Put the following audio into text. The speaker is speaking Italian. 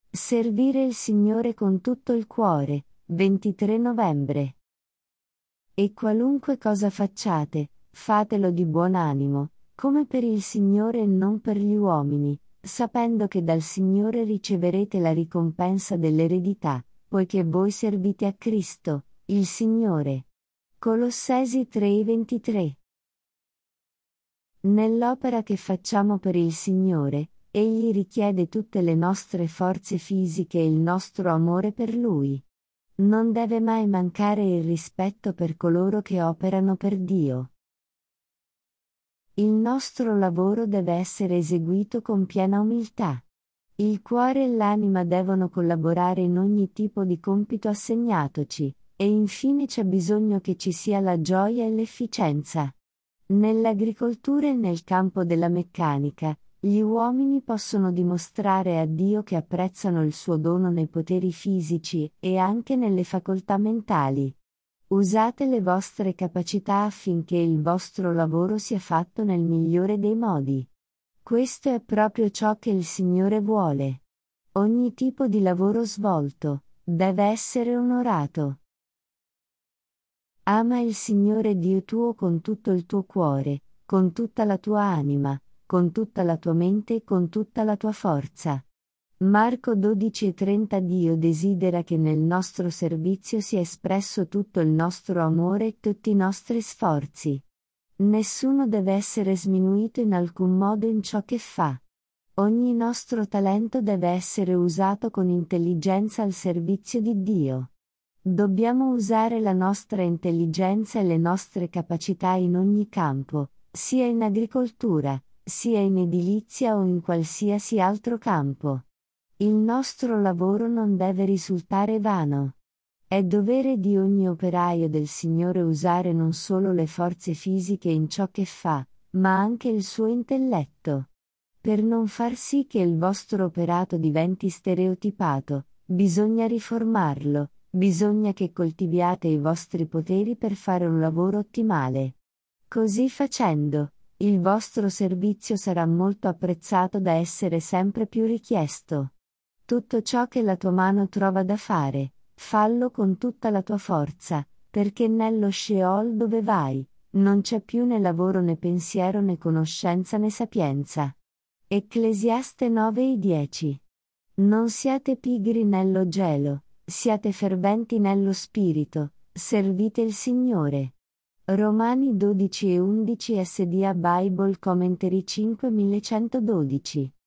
Servire il Signore con tutto il cuore, 23 novembre. E qualunque cosa facciate, fatelo di buon animo, come per il Signore e non per gli uomini, sapendo che dal Signore riceverete la ricompensa dell'eredità, poiché voi servite a Cristo, il Signore. Colossesi 3:23. Nell'opera che facciamo per il Signore, Egli richiede tutte le nostre forze fisiche e il nostro amore per Lui. Non deve mai mancare il rispetto per coloro che operano per Dio. Il nostro lavoro deve essere eseguito con piena umiltà. Il cuore e l'anima devono collaborare in ogni tipo di compito assegnatoci, e infine c'è bisogno che ci sia la gioia e l'efficienza. Nell'agricoltura e nel campo della meccanica, gli uomini possono dimostrare a Dio che apprezzano il suo dono nei poteri fisici e anche nelle facoltà mentali. Usate le vostre capacità affinché il vostro lavoro sia fatto nel migliore dei modi. Questo è proprio ciò che il Signore vuole. Ogni tipo di lavoro svolto deve essere onorato. Ama il Signore Dio tuo con tutto il tuo cuore, con tutta la tua anima, con tutta la tua mente e con tutta la tua forza. Marco 12:30. Dio desidera che nel nostro servizio sia espresso tutto il nostro amore e tutti i nostri sforzi. Nessuno deve essere sminuito in alcun modo in ciò che fa. Ogni nostro talento deve essere usato con intelligenza al servizio di Dio. Dobbiamo usare la nostra intelligenza e le nostre capacità in ogni campo, sia in agricoltura, sia in edilizia o in qualsiasi altro campo. Il nostro lavoro non deve risultare vano. È dovere di ogni operaio del Signore usare non solo le forze fisiche in ciò che fa, ma anche il suo intelletto. Per non far sì che il vostro operato diventi stereotipato, bisogna riformarlo, bisogna che coltiviate i vostri poteri per fare un lavoro ottimale. Così facendo, il vostro servizio sarà molto apprezzato da essere sempre più richiesto. Tutto ciò che la tua mano trova da fare, fallo con tutta la tua forza, perché nello Sheol dove vai, non c'è più né lavoro né pensiero né conoscenza né sapienza. Ecclesiaste 9:10. Non siate pigri nello gelo, siate ferventi nello spirito, servite il Signore. Romani 12:11 SDA Bible Commentary 5112